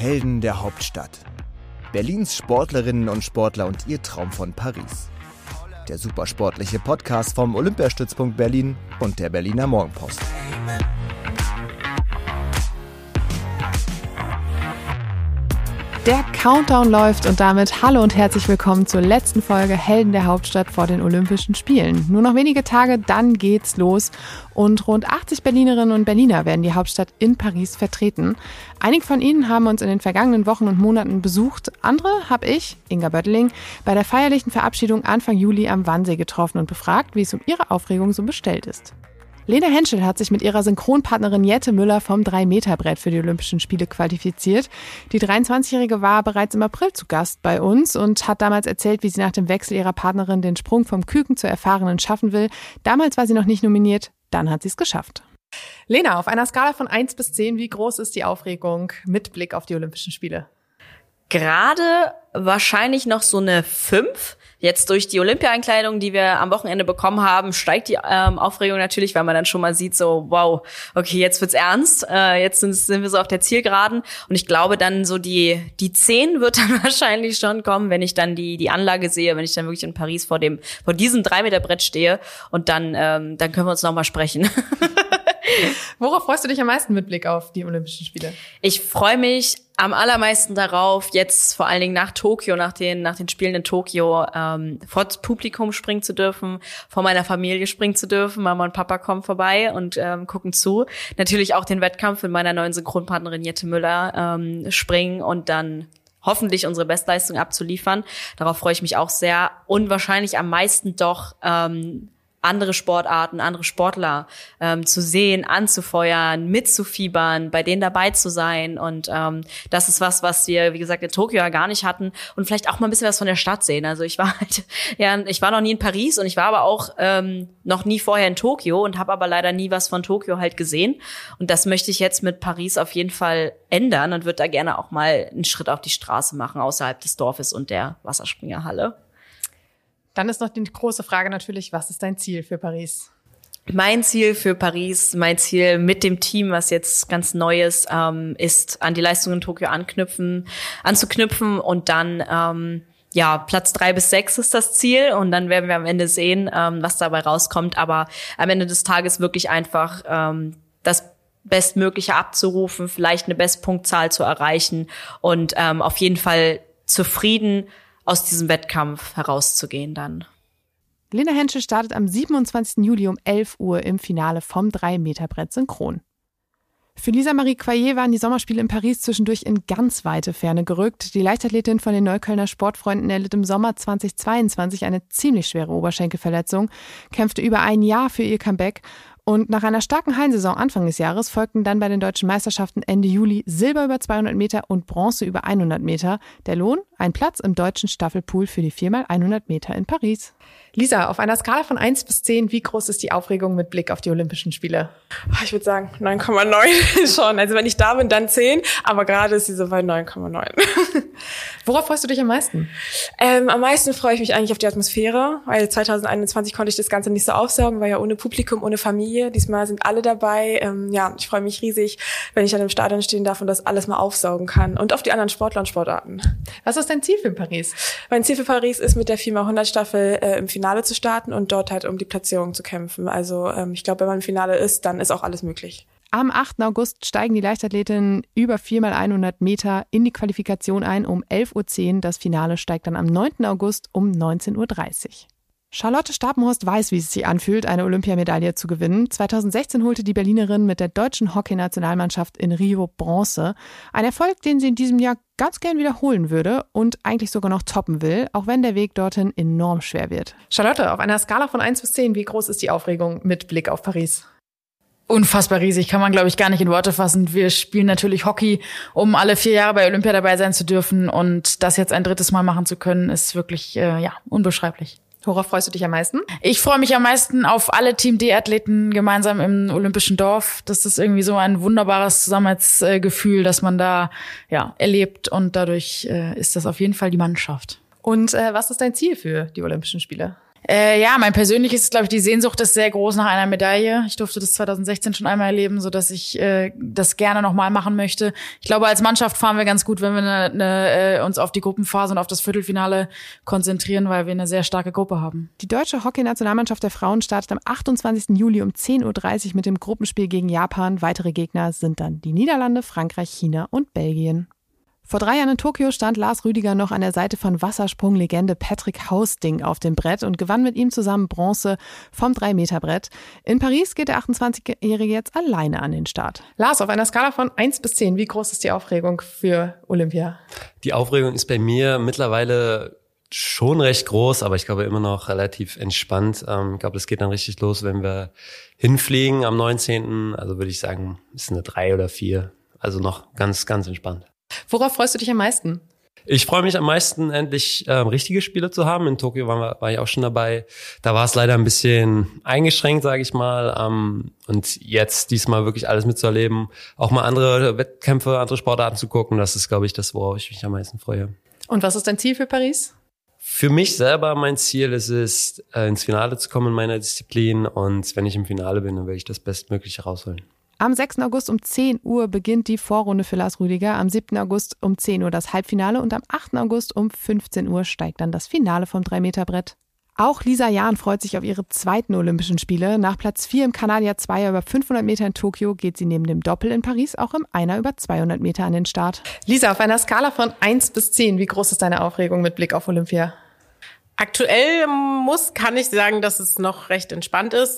Helden der Hauptstadt. Berlins Sportlerinnen und Sportler und ihr Traum von Paris. Der supersportliche Podcast vom Olympiastützpunkt Berlin und der Berliner Morgenpost. Der Countdown läuft und damit hallo und herzlich willkommen zur letzten Folge Helden der Hauptstadt vor den Olympischen Spielen. Nur noch wenige Tage, dann geht's los und rund 80 Berlinerinnen und Berliner werden die Hauptstadt in Paris vertreten. Einige von ihnen haben uns in den vergangenen Wochen und Monaten besucht. Andere habe ich, Inga Böttling, bei der feierlichen Verabschiedung Anfang Juli am Wannsee getroffen und befragt, wie es um ihre Aufregung so bestellt ist. Lena Henschel hat sich mit ihrer Synchronpartnerin Jette Müller vom 3-Meter-Brett für die Olympischen Spiele qualifiziert. Die 23-Jährige war bereits im April zu Gast bei uns und hat damals erzählt, wie sie nach dem Wechsel ihrer Partnerin den Sprung vom Küken zur Erfahrenen schaffen will. Damals war sie noch nicht nominiert, dann hat sie es geschafft. Lena, auf einer Skala von 1 bis 10, wie groß ist die Aufregung mit Blick auf die Olympischen Spiele? Gerade wahrscheinlich noch so eine 5. Jetzt durch die Olympia-Einkleidung, die wir am Wochenende bekommen haben, steigt die Aufregung natürlich, weil man dann schon mal sieht, so wow, okay, jetzt wird's ernst. Jetzt sind wir so auf der Zielgeraden. Und ich glaube dann so die 10 wird dann wahrscheinlich schon kommen, wenn ich dann die Anlage sehe, wenn ich dann wirklich in Paris vor diesem 3-Meter-Brett stehe. Und dann können wir uns nochmal sprechen. Worauf freust du dich am meisten mit Blick auf die Olympischen Spiele? Ich freue mich am allermeisten darauf, jetzt vor allen Dingen nach Tokio, nach den Spielen in Tokio, vor das Publikum springen zu dürfen, vor meiner Familie springen zu dürfen. Mama und Papa kommen vorbei und gucken zu. Natürlich auch den Wettkampf mit meiner neuen Synchronpartnerin Jette Müller springen und dann hoffentlich unsere Bestleistung abzuliefern. Darauf freue ich mich auch sehr. Und wahrscheinlich am meisten doch andere Sportarten, andere Sportler zu sehen, anzufeuern, mitzufiebern, bei denen dabei zu sein. Und das ist was wir, wie gesagt, in Tokio ja gar nicht hatten. Und vielleicht auch mal ein bisschen was von der Stadt sehen. Also ich war noch nie in Paris und ich war aber auch noch nie vorher in Tokio und habe aber leider nie was von Tokio halt gesehen. Und das möchte ich jetzt mit Paris auf jeden Fall ändern und würde da gerne auch mal einen Schritt auf die Straße machen, außerhalb des Dorfes und der Wasserspringerhalle. Dann ist noch die große Frage natürlich, was ist dein Ziel für Paris? Mein Ziel für Paris, mein Ziel mit dem Team, was jetzt ganz neu ist an die Leistungen in Tokio anzuknüpfen und dann Platz 3 bis 6 ist das Ziel und dann werden wir am Ende sehen, was dabei rauskommt. Aber am Ende des Tages wirklich einfach das Bestmögliche abzurufen, vielleicht eine Bestpunktzahl zu erreichen und auf jeden Fall zufrieden aus diesem Wettkampf herauszugehen dann. Lena Henschel startet am 27. Juli um 11 Uhr im Finale vom 3-Meter-Brett synchron. Für Lisa Marie Quayer waren die Sommerspiele in Paris zwischendurch in ganz weite Ferne gerückt. Die Leichtathletin von den Neuköllner Sportfreunden erlitt im Sommer 2022 eine ziemlich schwere Oberschenkelverletzung, kämpfte über ein Jahr für ihr Comeback. Und nach einer starken Hallensaison Anfang des Jahres folgten dann bei den Deutschen Meisterschaften Ende Juli Silber über 200 Meter und Bronze über 100 Meter. Der Lohn? Ein Platz im deutschen Staffelpool für die 4x100 Meter in Paris. Lisa, auf einer Skala von 1 bis 10, wie groß ist die Aufregung mit Blick auf die Olympischen Spiele? Ich würde sagen 9,9 schon. Also wenn ich da bin, dann 10. Aber gerade ist sie so bei 9,9. Worauf freust du dich am meisten? Am meisten freue ich mich eigentlich auf die Atmosphäre, weil 2021 konnte ich das Ganze nicht so aufsaugen, war ja ohne Publikum, ohne Familie. Diesmal sind alle dabei. Ich freue mich riesig, wenn ich dann im Stadion stehen darf und das alles mal aufsaugen kann. Und auf die anderen Sportler und Sportarten. Was ist dein Ziel für Paris? Mein Ziel für Paris ist, mit der 4x100 Staffel im Finale zu starten und dort halt um die Platzierung zu kämpfen. Also ich glaube, wenn man im Finale ist, dann ist auch alles möglich. Am 8. August steigen die Leichtathletinnen über 4x100 Meter in die Qualifikation ein um 11.10 Uhr. Das Finale steigt dann am 9. August um 19.30 Uhr. Charlotte Stapenhorst weiß, wie es sich anfühlt, eine Olympiamedaille zu gewinnen. 2016 holte die Berlinerin mit der deutschen Hockeynationalmannschaft in Rio Bronze. Ein Erfolg, den sie in diesem Jahr ganz gern wiederholen würde und eigentlich sogar noch toppen will, auch wenn der Weg dorthin enorm schwer wird. Charlotte, auf einer Skala von 1 bis 10, wie groß ist die Aufregung mit Blick auf Paris? Unfassbar riesig, kann man, glaube ich, gar nicht in Worte fassen. Wir spielen natürlich Hockey, um alle 4 Jahre bei Olympia dabei sein zu dürfen. Und das jetzt ein 3. Mal machen zu können, ist wirklich unbeschreiblich. Worauf freust du dich am meisten? Ich freue mich am meisten auf alle Team D-Athleten gemeinsam im Olympischen Dorf. Das ist irgendwie so ein wunderbares Zusammenhaltsgefühl, das man da erlebt. Und dadurch ist das auf jeden Fall die Mannschaft. Und was ist dein Ziel für die Olympischen Spiele? Ja, mein persönliches ist, glaube ich, die Sehnsucht ist sehr groß nach einer Medaille. Ich durfte das 2016 schon einmal erleben, so dass ich das gerne nochmal machen möchte. Ich glaube, als Mannschaft fahren wir ganz gut, wenn wir uns auf die Gruppenphase und auf das Viertelfinale konzentrieren, weil wir eine sehr starke Gruppe haben. Die deutsche Hockey-Nationalmannschaft der Frauen startet am 28. Juli um 10:30 Uhr mit dem Gruppenspiel gegen Japan. Weitere Gegner sind dann die Niederlande, Frankreich, China und Belgien. Vor 3 Jahren in Tokio stand Lars Rüdiger noch an der Seite von Wassersprung-Legende Patrick Hausding auf dem Brett und gewann mit ihm zusammen Bronze vom 3-Meter-Brett. In Paris geht der 28-Jährige jetzt alleine an den Start. Lars, auf einer Skala von 1 bis 10, wie groß ist die Aufregung für Olympia? Die Aufregung ist bei mir mittlerweile schon recht groß, aber ich glaube immer noch relativ entspannt. Ich glaube, es geht dann richtig los, wenn wir hinfliegen am 19. Also würde ich sagen, ist eine 3 oder 4. Also noch ganz, ganz entspannt. Worauf freust du dich am meisten? Ich freue mich am meisten, endlich richtige Spiele zu haben. In Tokio war ich auch schon dabei. Da war es leider ein bisschen eingeschränkt, sage ich mal. Und jetzt diesmal wirklich alles mitzuerleben, auch mal andere Wettkämpfe, andere Sportarten zu gucken, das ist, glaube ich, das, worauf ich mich am meisten freue. Und was ist dein Ziel für Paris? Für mich selber, mein Ziel ist es, ins Finale zu kommen in meiner Disziplin. Und wenn ich im Finale bin, dann will ich das Bestmögliche rausholen. Am 6. August um 10 Uhr beginnt die Vorrunde für Lars Rüdiger, am 7. August um 10 Uhr das Halbfinale und am 8. August um 15 Uhr steigt dann das Finale vom 3-Meter-Brett. Auch Lisa Jahn freut sich auf ihre zweiten Olympischen Spiele. Nach Platz 4 im Kanadier Zweier über 500 Meter in Tokio geht sie neben dem Doppel in Paris auch im Einer über 200 Meter an den Start. Lisa, auf einer Skala von 1 bis 10, wie groß ist deine Aufregung mit Blick auf Olympia? Aktuell kann ich sagen, dass es noch recht entspannt ist.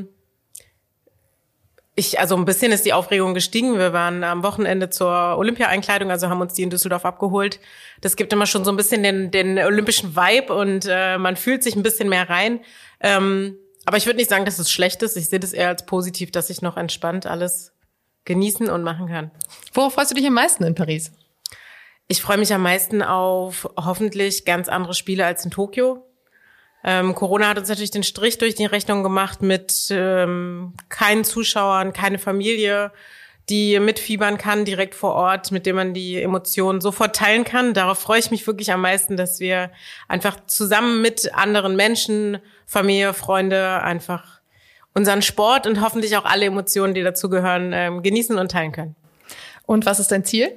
Also ein bisschen ist die Aufregung gestiegen. Wir waren am Wochenende zur Olympia-Einkleidung, also haben uns die in Düsseldorf abgeholt. Das gibt immer schon so ein bisschen den olympischen Vibe und man fühlt sich ein bisschen mehr rein. Aber ich würde nicht sagen, dass es schlecht ist. Ich sehe das eher als positiv, dass ich noch entspannt alles genießen und machen kann. Worauf freust du dich am meisten in Paris? Ich freue mich am meisten auf hoffentlich ganz andere Spiele als in Tokio. Corona hat uns natürlich den Strich durch die Rechnung gemacht mit keinen Zuschauern, keine Familie, die mitfiebern kann direkt vor Ort, mit dem man die Emotionen sofort teilen kann. Darauf freue ich mich wirklich am meisten, dass wir einfach zusammen mit anderen Menschen, Familie, Freunde, einfach unseren Sport und hoffentlich auch alle Emotionen, die dazugehören, genießen und teilen können. Und was ist dein Ziel?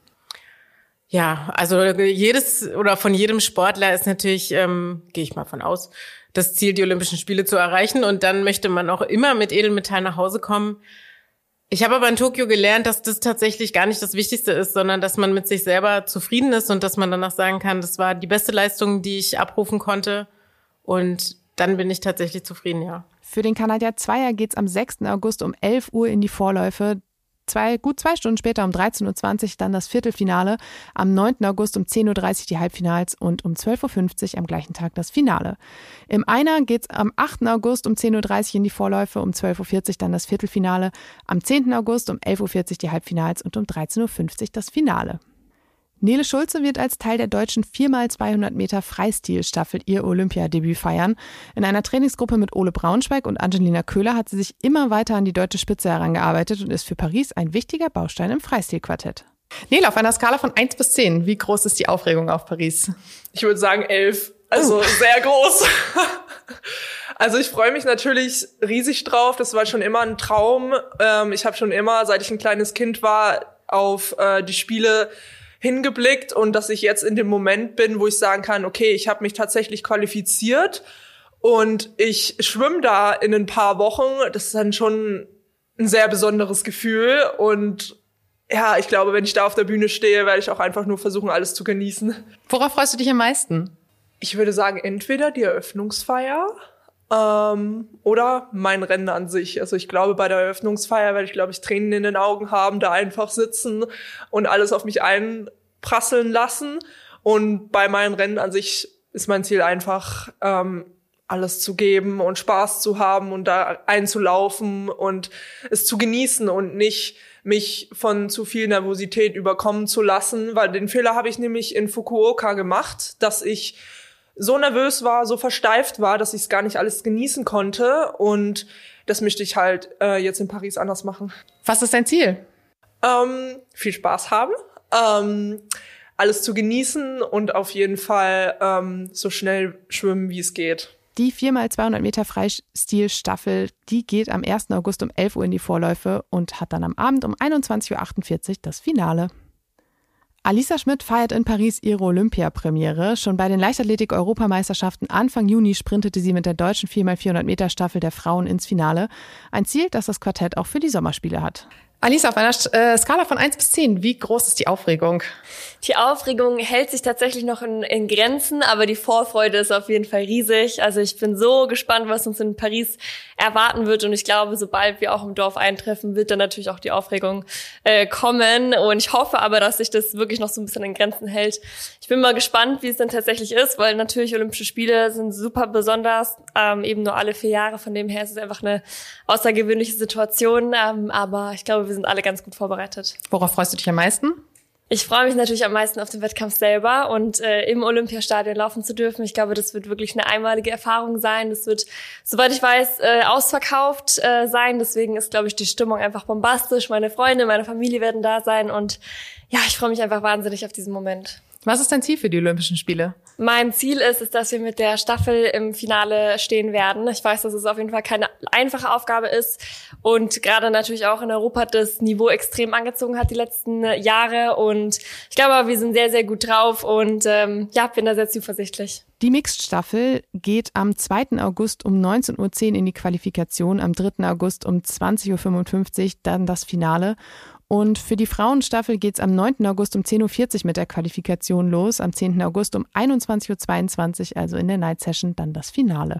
Ja, also von jedem Sportler ist natürlich, gehe ich mal von aus, das Ziel, die Olympischen Spiele zu erreichen. Und dann möchte man auch immer mit Edelmetall nach Hause kommen. Ich habe aber in Tokio gelernt, dass das tatsächlich gar nicht das Wichtigste ist, sondern dass man mit sich selber zufrieden ist und dass man danach sagen kann, das war die beste Leistung, die ich abrufen konnte. Und dann bin ich tatsächlich zufrieden, ja. Für den Kanadier Zweier geht's am 6. August um 11 Uhr in die Vorläufe. Gut 2 Stunden später um 13:20 Uhr dann das Viertelfinale, am 9. August um 10:30 Uhr die Halbfinals und um 12:50 Uhr am gleichen Tag das Finale. Im Einer geht's am 8. August um 10:30 Uhr in die Vorläufe, um 12:40 Uhr dann das Viertelfinale, am 10. August um 11:40 Uhr die Halbfinals und um 13:50 Uhr das Finale. Nele Schulze wird als Teil der deutschen 4x200 Meter Freistilstaffel ihr Olympiadebüt feiern. In einer Trainingsgruppe mit Ole Braunschweig und Angelina Köhler hat sie sich immer weiter an die deutsche Spitze herangearbeitet und ist für Paris ein wichtiger Baustein im Freistilquartett. Nele, auf einer Skala von 1 bis 10, wie groß ist die Aufregung auf Paris? Ich würde sagen 11, also sehr groß. Also ich freue mich natürlich riesig drauf, das war schon immer ein Traum. Ich habe schon immer, seit ich ein kleines Kind war, auf die Spiele hingeblickt und dass ich jetzt in dem Moment bin, wo ich sagen kann, okay, ich habe mich tatsächlich qualifiziert und ich schwimme da in ein paar Wochen. Das ist dann schon ein sehr besonderes Gefühl und ja, ich glaube, wenn ich da auf der Bühne stehe, werde ich auch einfach nur versuchen, alles zu genießen. Worauf freust du dich am meisten? Ich würde sagen, entweder die Eröffnungsfeier oder mein Rennen an sich. Also ich glaube, bei der Eröffnungsfeier werde ich, glaube ich, Tränen in den Augen haben, da einfach sitzen und alles auf mich einprasseln lassen. Und bei meinen Rennen an sich ist mein Ziel einfach, alles zu geben und Spaß zu haben und da einzulaufen und es zu genießen und nicht mich von zu viel Nervosität überkommen zu lassen, weil den Fehler habe ich nämlich in Fukuoka gemacht, dass ich so nervös war, so versteift war, dass ich es gar nicht alles genießen konnte. Und das möchte ich halt jetzt in Paris anders machen. Was ist dein Ziel? Viel Spaß haben, alles zu genießen und auf jeden Fall so schnell schwimmen, wie es geht. Die 4x200 Meter Freistil-Staffel, die geht am 1. August um 11 Uhr in die Vorläufe und hat dann am Abend um 21.48 Uhr das Finale. Alisa Schmidt feiert in Paris ihre Olympiapremiere. Schon bei den Leichtathletik-Europameisterschaften Anfang Juni sprintete sie mit der deutschen 4x400 Meter Staffel der Frauen ins Finale. Ein Ziel, das das Quartett auch für die Sommerspiele hat. Alisa, auf einer Skala von 1 bis 10, wie groß ist die Aufregung? Die Aufregung hält sich tatsächlich noch in Grenzen, aber die Vorfreude ist auf jeden Fall riesig. Also ich bin so gespannt, was uns in Paris erwarten wird. Und ich glaube, sobald wir auch im Dorf eintreffen, wird dann natürlich auch die Aufregung kommen. Und ich hoffe aber, dass sich das wirklich noch so ein bisschen in Grenzen hält. Ich bin mal gespannt, wie es dann tatsächlich ist, weil natürlich Olympische Spiele sind super besonders, eben nur alle 4 Jahre. Von dem her ist es einfach eine außergewöhnliche Situation. Aber ich glaube, wir sind alle ganz gut vorbereitet. Worauf freust du dich am meisten? Ich freue mich natürlich am meisten auf den Wettkampf selber und im Olympiastadion laufen zu dürfen. Ich glaube, das wird wirklich eine einmalige Erfahrung sein. Das wird, soweit ich weiß, ausverkauft sein. Deswegen ist, glaube ich, die Stimmung einfach bombastisch. Meine Freunde, meine Familie werden da sein und ja, ich freue mich einfach wahnsinnig auf diesen Moment. Was ist dein Ziel für die Olympischen Spiele? Mein Ziel ist, dass wir mit der Staffel im Finale stehen werden. Ich weiß, dass es auf jeden Fall keine einfache Aufgabe ist und gerade natürlich auch in Europa das Niveau extrem angezogen hat die letzten Jahre und ich glaube, wir sind sehr, sehr gut drauf und bin da sehr zuversichtlich. Die Mixed-Staffel geht am 2. August um 19.10 Uhr in die Qualifikation, am 3. August um 20.55 Uhr dann das Finale. Und für die Frauenstaffel geht's am 9. August um 10.40 Uhr mit der Qualifikation los, am 10. August um 21.22 Uhr, also in der Night Session, dann das Finale.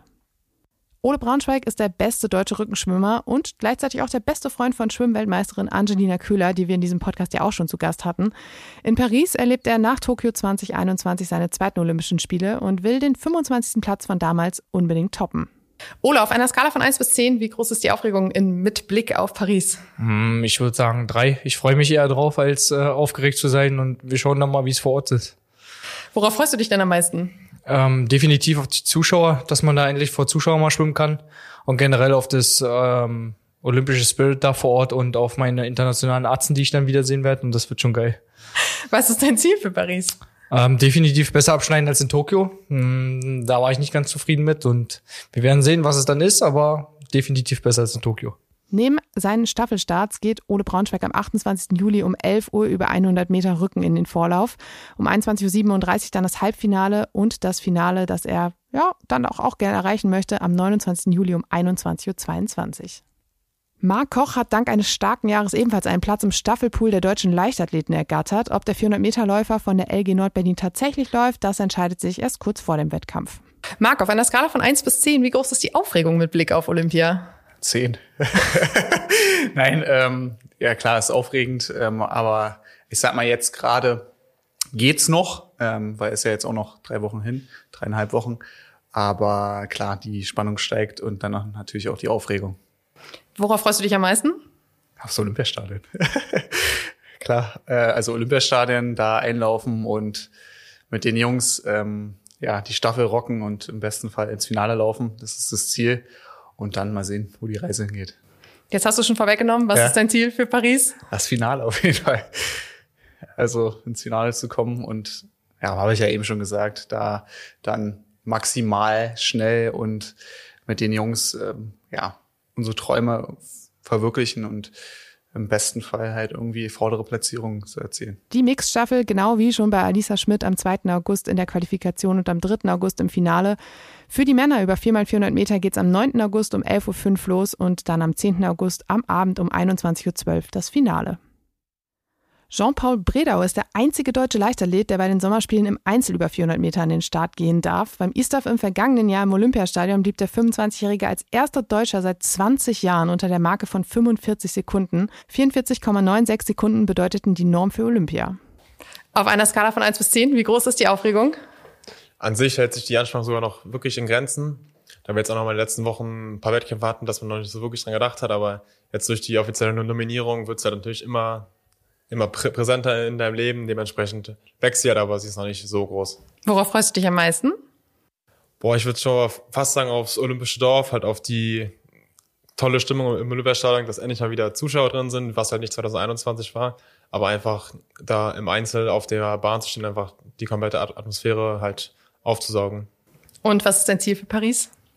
Ole Braunschweig ist der beste deutsche Rückenschwimmer und gleichzeitig auch der beste Freund von Schwimmweltmeisterin Angelina Köhler, die wir in diesem Podcast ja auch schon zu Gast hatten. In Paris erlebt er nach Tokio 2021 seine zweiten Olympischen Spiele und will den 25. Platz von damals unbedingt toppen. Ole, auf einer Skala von 1 bis 10, wie groß ist die Aufregung mit Blick auf Paris? Ich würde sagen 3. Ich freue mich eher drauf, als aufgeregt zu sein und wir schauen dann mal, wie es vor Ort ist. Worauf freust du dich denn am meisten? Definitiv auf die Zuschauer, dass man da endlich vor Zuschauern mal schwimmen kann und generell auf das olympische Spirit da vor Ort und auf meine internationalen Arzten, die ich dann wiedersehen werde und das wird schon geil. Was ist dein Ziel für Paris? Definitiv besser abschneiden als in Tokio. Da war ich nicht ganz zufrieden mit und wir werden sehen, was es dann ist, aber definitiv besser als in Tokio. Neben seinen Staffelstarts geht Ole Braunschweig am 28. Juli um 11 Uhr über 100 Meter Rücken in den Vorlauf. Um 21.37 Uhr dann das Halbfinale und das Finale, das er dann auch gerne erreichen möchte, am 29. Juli um 21.22 Uhr. Marc Koch hat dank eines starken Jahres ebenfalls einen Platz im Staffelpool der deutschen Leichtathleten ergattert. Ob der 400-Meter-Läufer von der LG Nord-Berlin tatsächlich läuft, das entscheidet sich erst kurz vor dem Wettkampf. Marc, auf einer Skala von 1 bis 10, wie groß ist die Aufregung mit Blick auf Olympia? 10. Nein, ja klar, ist aufregend, aber ich sag mal jetzt gerade geht's noch, weil es ja jetzt auch noch 3 Wochen hin, 3,5 Wochen. Aber klar, die Spannung steigt und dann natürlich auch die Aufregung. Worauf freust du dich am meisten? Aufs Olympiastadion. Klar, also Olympiastadion, da einlaufen und mit den Jungs die Staffel rocken und im besten Fall ins Finale laufen. Das ist das Ziel. Und dann mal sehen, wo die Reise hingeht. Jetzt hast du schon vorweggenommen. Was ist dein Ziel für Paris? Das Finale auf jeden Fall. Also ins Finale zu kommen und habe ich ja eben schon gesagt, da dann maximal schnell und mit den Jungs unsere Träume verwirklichen und im besten Fall halt irgendwie vordere Platzierungen zu erzielen. Die Mixstaffel, genau wie schon bei Alisa Schmidt am 2. August in der Qualifikation und am 3. August im Finale. Für die Männer über 4x400 Meter geht's am 9. August um 11.05 Uhr los und dann am 10. August am Abend um 21.12 Uhr das Finale. Jean-Paul Bredau ist der einzige deutsche Leichtathlet, der bei den Sommerspielen im Einzel über 400 Meter an den Start gehen darf. Beim ISTAF im vergangenen Jahr im Olympiastadion blieb der 25-Jährige als erster Deutscher seit 20 Jahren unter der Marke von 45 Sekunden. 44,96 Sekunden bedeuteten die Norm für Olympia. Auf einer Skala von 1 bis 10, wie groß ist die Aufregung? An sich hält sich die Anspannung sogar noch wirklich in Grenzen. Da wir jetzt auch noch mal in den letzten Wochen ein paar Wettkämpfe hatten, dass man noch nicht so wirklich dran gedacht hat. Aber jetzt durch die offizielle Nominierung wird es halt natürlich immer präsenter in deinem Leben, dementsprechend wächst sie halt, aber sie ist noch nicht so groß. Worauf freust du dich am meisten? Ich würde schon fast sagen aufs Olympische Dorf, halt auf die tolle Stimmung im Olympiastadion, dass endlich mal wieder Zuschauer drin sind, was halt nicht 2021 war, aber einfach da im Einzel auf der Bahn zu stehen, einfach die komplette Atmosphäre halt aufzusaugen. Und was ist dein Ziel für Paris?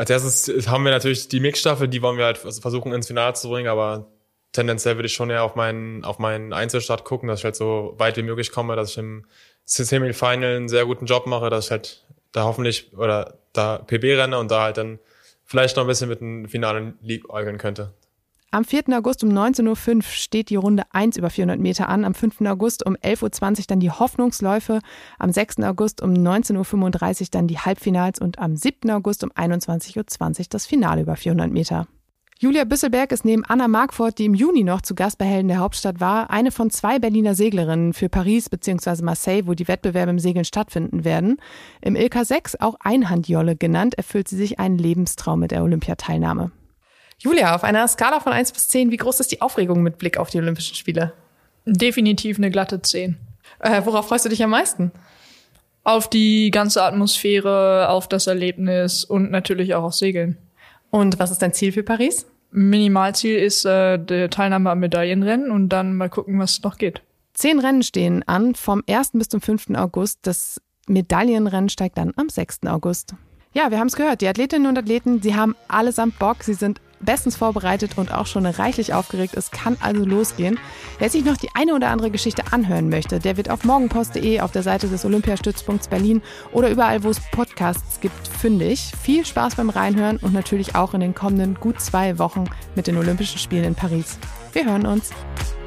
als erstes haben wir natürlich die Mixstaffel, die wollen wir halt versuchen ins Finale zu bringen, aber tendenziell würde ich schon eher auf meinen Einzelstart gucken, dass ich halt so weit wie möglich komme, dass ich im Semifinal einen sehr guten Job mache, dass ich halt da hoffentlich oder da PB renne und da halt dann vielleicht noch ein bisschen mit dem Finale liebäugeln könnte. Am 4. August um 19.05 Uhr steht die Runde 1 über 400 Meter an. Am 5. August um 11.20 Uhr dann die Hoffnungsläufe. Am 6. August um 19.35 Uhr dann die Halbfinals und am 7. August um 21.20 Uhr das Finale über 400 Meter. Julia Büsselberg ist neben Anna Markford, die im Juni noch zu Gast bei Helden der Hauptstadt war, eine von 2 Berliner Seglerinnen für Paris bzw. Marseille, wo die Wettbewerbe im Segeln stattfinden werden. Im Ilka 6, auch Einhandjolle genannt, erfüllt sie sich einen Lebenstraum mit der Olympiateilnahme. Julia, auf einer Skala von 1 bis 10, wie groß ist die Aufregung mit Blick auf die Olympischen Spiele? Definitiv eine glatte 10. Worauf freust du dich am meisten? Auf die ganze Atmosphäre, auf das Erlebnis und natürlich auch auf Segeln. Und was ist dein Ziel für Paris? Minimalziel ist die Teilnahme am Medaillenrennen und dann mal gucken, was noch geht. 10 Rennen stehen an, vom 1. bis zum 5. August. Das Medaillenrennen steigt dann am 6. August. Ja, wir haben es gehört, die Athletinnen und Athleten, sie haben allesamt Bock, sie sind bestens vorbereitet und auch schon reichlich aufgeregt. Es kann also losgehen. Wer sich noch die eine oder andere Geschichte anhören möchte, der wird auf morgenpost.de auf der Seite des Olympiastützpunkts Berlin oder überall, wo es Podcasts gibt, fündig. Viel Spaß beim Reinhören und natürlich auch in den kommenden gut 2 Wochen mit den Olympischen Spielen in Paris. Wir hören uns.